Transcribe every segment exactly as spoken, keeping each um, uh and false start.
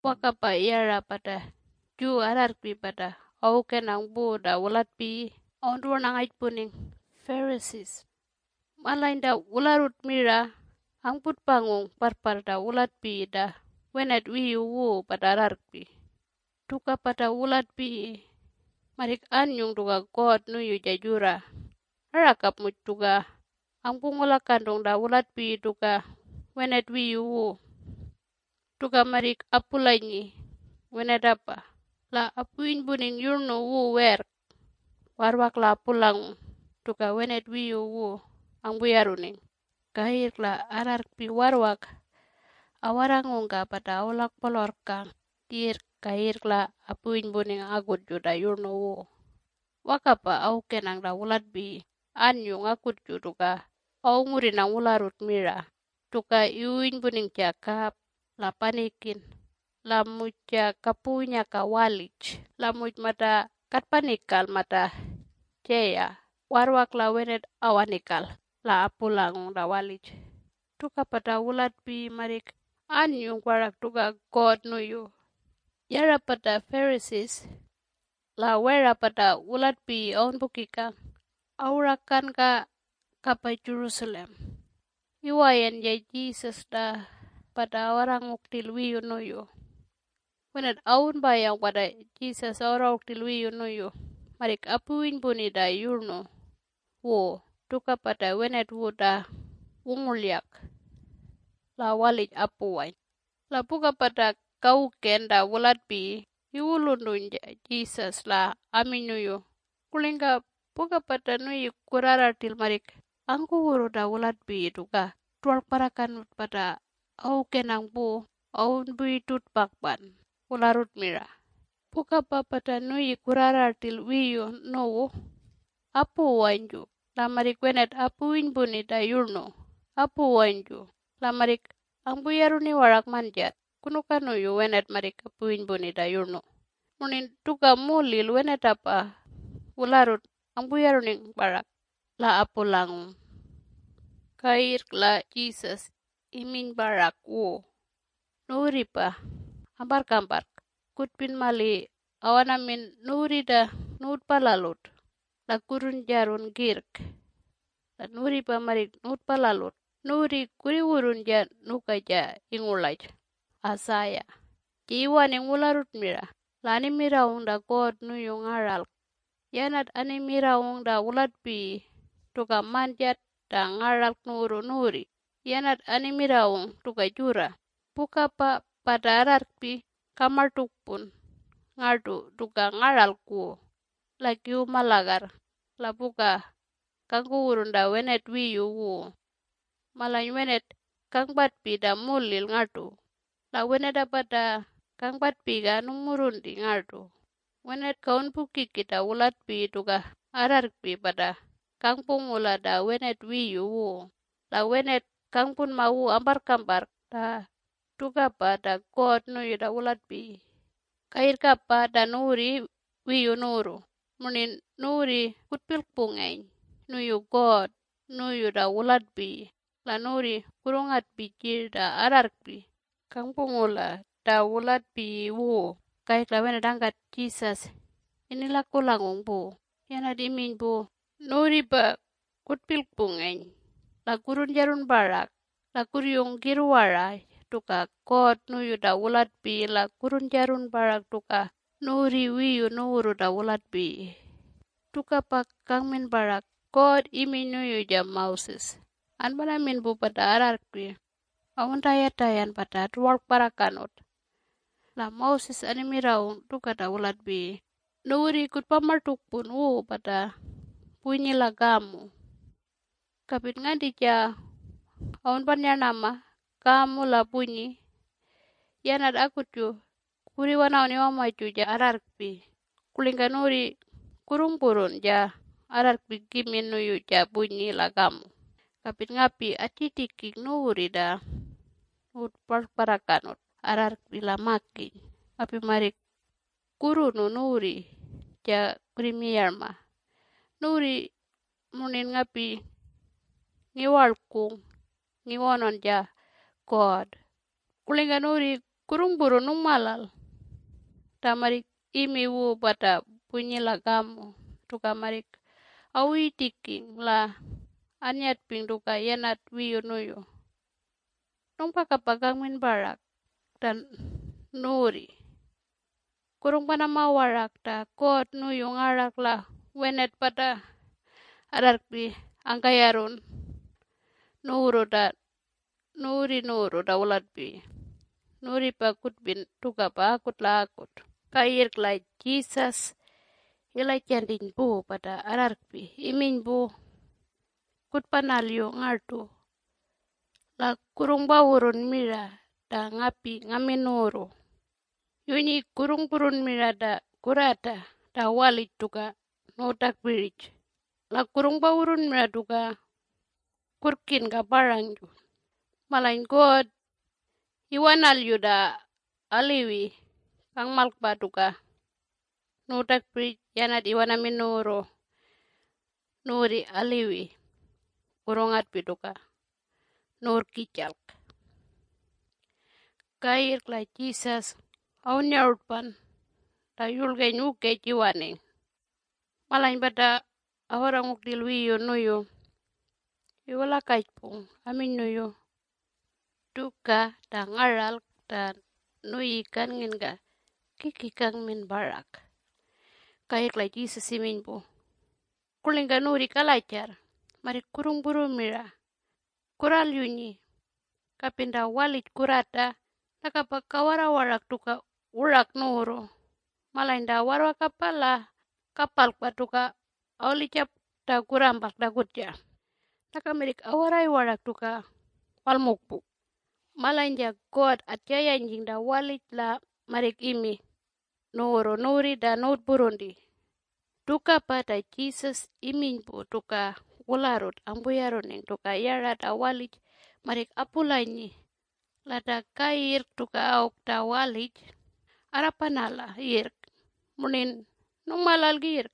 wakapa yara pada ju ararpi pada auke nang buda ulat pi ondur nang puning Pharisees malainda ularut mira angput pangung parparda ulat pi da wenet wiu wu pada ararpi tuka pada ulat pi marik anyung tuka God nuyu jajura arakap muj tuka angpungula kandung da ulat pi tuka wenet wiu wu tuka marik apulanyi wenet apa la apuin buning yurnu wu wer warwak la pulang tuka wenet wiu wu angbuyaruning kahir la ararpi warwak awarangungka pada aulak polorkang kir kahir la apuin buning agut juda yurnu wu wakapa auke nang da ulat bi anyung akut ju tuka aunguri nang ularut mira tuka iuin buning jakap la panikin la muja kapunya ka walich la muj mata katpanikal mata jeya warwak la wenet awanikal la apulangung da walich tuka pada ulat pi marik anyung warak tuka God nuyu yara pada Pharisees la wera pada ulat pi aun bukikang aurakan ka kapa Jerusalem iwayan ya Jesus da pada orang uktil wiyu nuyu wenet aun bayang pada Jesus orang uktil wiyu nuyu marik apuin buni da yurnu wo tuka pada wenet wo da wungulyak la walich apuwain la buka pada kau kenda ulat pi iwulundun Jesus la amin nuyu kulingka buka pada nuyu kuraratil marik angku wuru da ulat pi tuka tual parakan pada au kenang bu aun bui tut bakban ularut mira buka pa pada nuyu kuraratil wiyu no apu wanju la marik wenet apuin buni da yurnu apu wanju la marik ambuyaruni warak manjat kunuka nuyu wenet marik apuin buni da yurnu munin tuka mulil wenet apa ularut ambuyaruni warak la apulangung kair la Jesus imin barak wo nuri pa ambar kambar kutpin mali awanamin nuri da nut palalut la kurun jarun girk la nuri pa marik nut palalut nuri kuri wurun ja nuka ja ingulaj asaya jiwan yang ularut mira la ani miraung da God nuyu ngaral yanat ani miraung da ulat pi tuka manjat da ngaral nuru nuri yanat ani miraung tuka jura buka pa pada ararpi kamar tukpun ngadu tuka ngaral ku lagi umalagar la buka kangku urun da wenet wiyu wu malany wenet kang batpi da mulil ngadu la wenet pada kang batpi ga numurundi ngadu wenet kaun buki kita ulat pi tuka ararpi pada kang pungula da wenet wiyu wu la wenet kang pun mau ambar kambar da tuka pada God nuyu da ulat pi kair kapa da nuri wiyu nuru munin nuri kutpil pungain nuyu God nuyu da ulat pi la nuri kurungat pikir da ararpi kang pungula da ulat pi wu kair la wenet angkat Jesus inilah kulangung bu yana dimin bu nuri ba kutpil pungain la kurun jarun barak la kuryung girwarai tuka God nuyu da ulat pi la kurun jarun barak tuka nuri wiyu nuru da ulat pi tuka pak kang min barak God imi nuyu jam Moses an bana min bu pada ararpi awun tayat-tayan pada tuwak parakanut la Moses ani miraung tuka da ulat pi nuri kut pamartuk pun wu pada bunyi lagamu kapit ngadi ja awun panya nama kamu la bunyi yanat aku ju kuri wanau ni mama ju ja ararpi kulingka nuri kurung purun ja ararpi gimin nuyu ja bunyi lagamu kapit ngapi atitikik nuri da ut parakanut ararpi la maki api marik kurunu nuri ja premier ma nuri munin ngapi ngiwalkung ngiwonon ja God kulingka nuri kurung buru nung malal da marik imi wu bata punyila gamu tuka marik awi tiking la anyat ping tuka yanat wiyo nuyo nung pakapagang min barak dan nuri kurung panama warak da kot nuyo ngarak la wenet pada adarpi angkayarun nuru da nuri nuru da ulatpi nuri pa kutbin tuka pa akut la akut kair la Jesus ila canding bu pada ararpi imin bu kut panalyo ngartu la kurung bawurun mira da ngapi ngamin nuru yuni kurung purun mira da kurata da walit tuka notak bridge la kurung bawurun mira tuka kurkin ka barang ju malain God iwanal yuda aliwi kang malkpa tuka notak bridge yanat iwana minuro nuri aliwi kurungat pituka nur kicalk kair la Jesus aunya urpan da yulge nyuke jiwane malain pada orang ukdil wiyo nuyo iwala kaipung amin nuyo duka da ngaral dan nuyi kan nginga kiki kang min barak kayak la Jesus imin bu kulinga nuri kalacar mari kurung buru mira kural yunyi kapinda walit kurata nakapa kawara warak tuka urak nuru malainda warwa kapala kapal patuka aulicap da kurambak da gutja nakamirik awarai warak tuka walmukpu malainja God atjaya njing da walit la marik imi nuru nuri da nut burundi tuka pada Jesus imin pu tuka ularut ambuyaruning tuka yarat awalit marik apulaini lada kair tuka auk da walit arapanala ir munin nung malal gir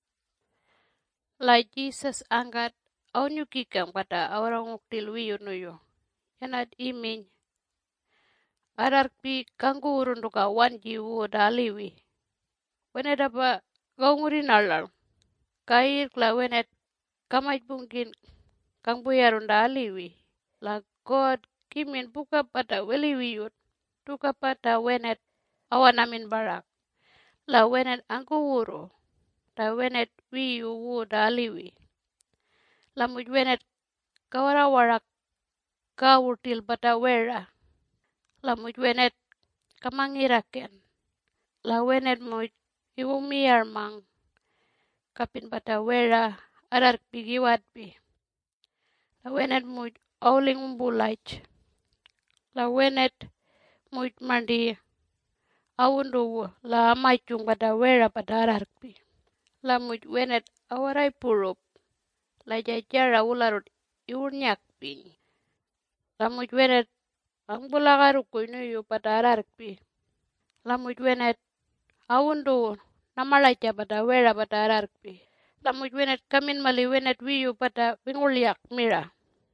la Jesus angkat aunyukikang pada orang uktil wiyo nuyo yanat imin ararpi kangku urun tuka wanji wu da aliwi wenet apa gaungurin alal kair la wenet kamait mungkin kang buyarun da aliwi la God kimin buka pada weli wiyut tuka pada wenet awanamin barak la wenet angku uru da wenet wiyu wu da aliwi la muj wenet kawara warak kawurtil pada wera la muj wenet kamangiraken la wenet muj iwu miyar mang kapin pada wera arar pigiwatpi la wenet muj auling umbulaj la wenet muj mandi awundu la amacung pada wera pada ararpi la muj wenet awarai purup la jajara ularut iurnyakpi la muj wenet angbulagarukuy nuyu pada ararpi la muj wenet awundu namalaja pada wera pada ararpi la muj wenet kamin mali wenet wiyu pada wingulyak mira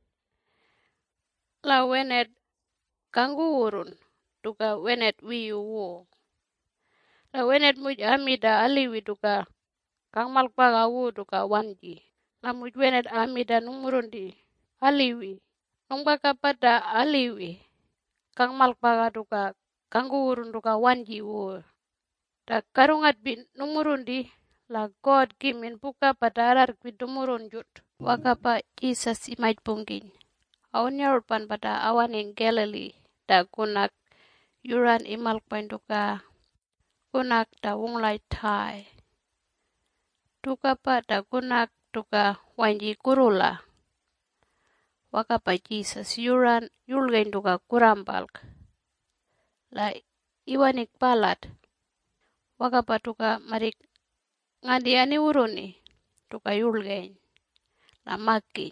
la wenet kanggu urun tuka wenet wiyu wu la wenet muj amida aliwi tuka kang malpaga wu tuka wanji la muj wenet amida numurundi aliwi nung baka pada aliwi kang malpaga tuka kanggu urun tuka wanji wu da karungat bin numurundi la God kimin buka pada arar kidumurun jut wakapa Jesus imait pungkin aunya urpan pada awaning Galilee da kunak yuran imal tuka kunak da wunglai thai tuka pada kunak tuka wanji kurula wakapa Jesus yuran yulgain tuka kurambalk la iwanik palat wakapa tuka marik ngadi ani uruni tuka yulgain la makin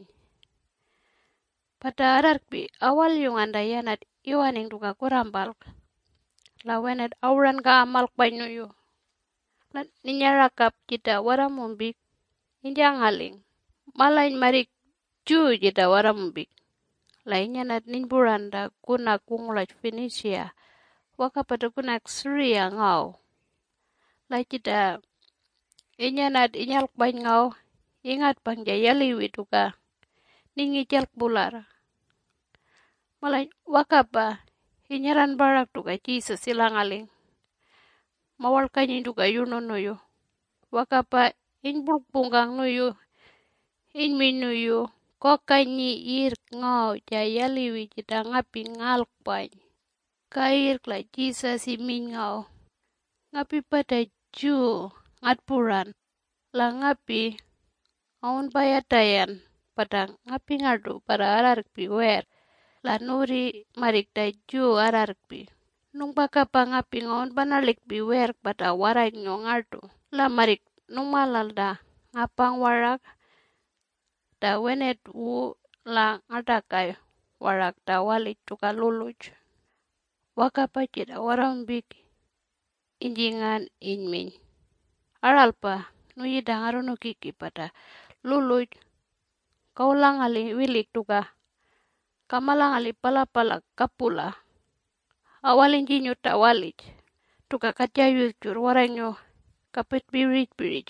pada ararpi awal yung anda yanat iwaning tuka kurambalk la wenet auran ka amal painuyo la ninyarakap kita waramumbik injang haling malain marik ju kita waramumbik la inyanat ninburanda kuna kunglaj Phoenicia waka pada kunak surya ngau. Lai kita inyanat inyalk bain ngau, ingat pang jayaliwi tuka, ningi jalk bular. Malay waka pa, inyaran barak tuka Jesus silang aling. Mawal kanyin tuka yuno nuyu. Waka pa inbulk punggang nuyu, inmin nuyu. Kokanyi ir ngau jayaliwi kita ngapi ngalk bain. Kair la Jesus imin ngau. Ngapi pada ju ngatpuran. La ngapi aun bayatayan pada ngapi ngadu pada ararpi wer. La nuri marik da ju ararpi. Nung baka pa ngapi ngaun banalik bi wer pada waray nyo ngadu. La marik nung malal da ngapang warak. Da wenet wu la ngadakai warak da walik tuka luluj. Waka pa kita warang bik injingan inmin. Aral pa nuyi da ngaruno kiki pada luluj. Kau lang ali wilik tuka. Kamalang ali pala-pala kapula. Awalin jinyo ta walik. Tuka kajayu cur warang nyo kapit birit-birit.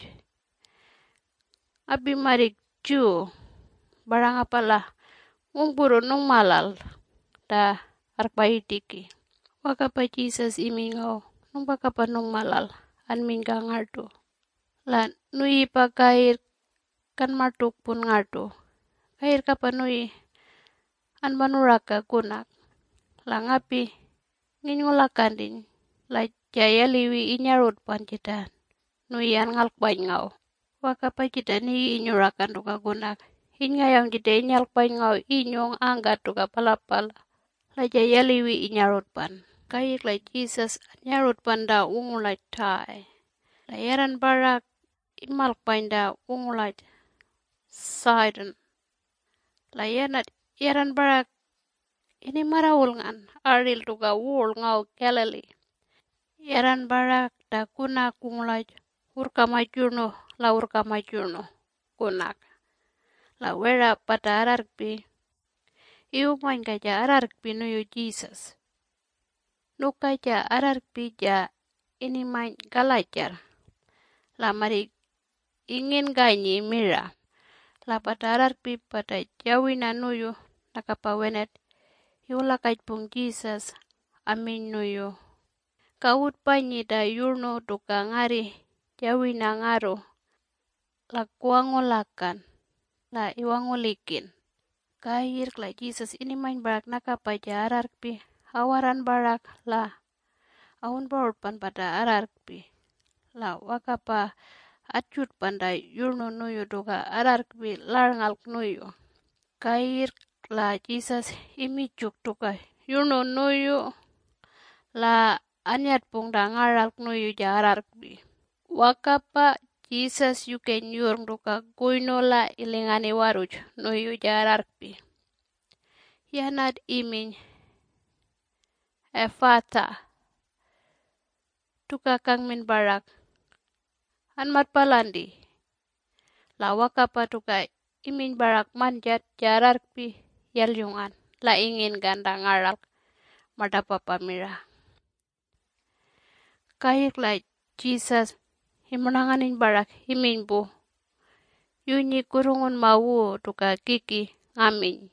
Abi marik ju. Barang apalah ngumpuru nung malal da arpayi tiki. Waka pa Jesus imi ngau nung baka pa nung malal an mingga ngardu. La nui pa kair kan matuk pun ngardu. Kair ka pa nui an manuraka kunak. La ngapi nginyulakan din. La jaya liwi inyarut pan kita. Nui an ngalk bain ngau. Waka pa kita ni inyurakan tuka kunak. Ingayang kita inyalk bain ngau inyong anggat tuka palapala. La jaya liwi inyarut pan. Kair la Jesus nyarut pan da ungulai tai. La yaran barak imalk bain da ungulai Sidon. La yanat yaran barak ini marawul ngan aril tuka wul ngau Galilee. Yaran barak da kunak ungulai urka majurno la urka majurno kunak. La wera pada ararpi. Iu main kaja ararpi nuyu Jesus. Nuka ja ararpi ja ini main galajar. La mari ingin ganyi mira. La pada ararpi pada jawina nuyu nakapawenet. Iu lakaj pung Jesus amin nuyu. Kaut panyi da yurno tuka ngari jawina ngaru. La kuangulakan. La iwangulikin. Kair la Jesus ini main barak nakapa ja ararpi. Awaran barak la aun borpan pada ararpi. La wakapa acut panda yurno nuyu tuka ararpi larngalk nuyu. Kair la Jesus imi cuk tuka yurno nuyu. La anyat pung da ngaralk nuyu ja ararpi. Wakapa Jesus yuken yurng tuka kuinola ilingani waruj nuyu jararpi. Yanat imin Efata. Tuka kang min barak. Anmat palandi. La wakapa tuka imin barak manjat jararpi yalyungan. La ingin ganda ngarak madapa pamira. Kayak la Jesus himunanganin barak himin bu. Yunyi kurungun mawu tuka kiki ngamin.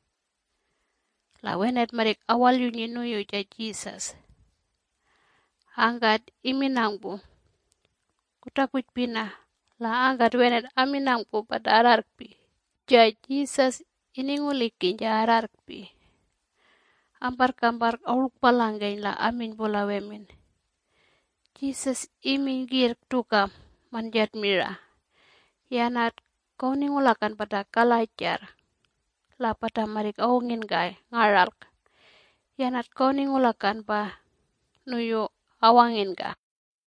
La wenet marik awal yunyi nuyu ja Jesus. Angkat iminang bu. Kutakut pina. La angkat wenet aminang bu pada ararpi. Ja Jesus ini ngulikin ja ararpi. Ampar-kampar auluk palanggain la amin bola wemin. Jesus imin gir tuka manjat mira. Yanat kau ningulakan pada kalajar. La pada marik aungin gai ngaralk. Yanat kau ningulakan pa nuyu awangin ga.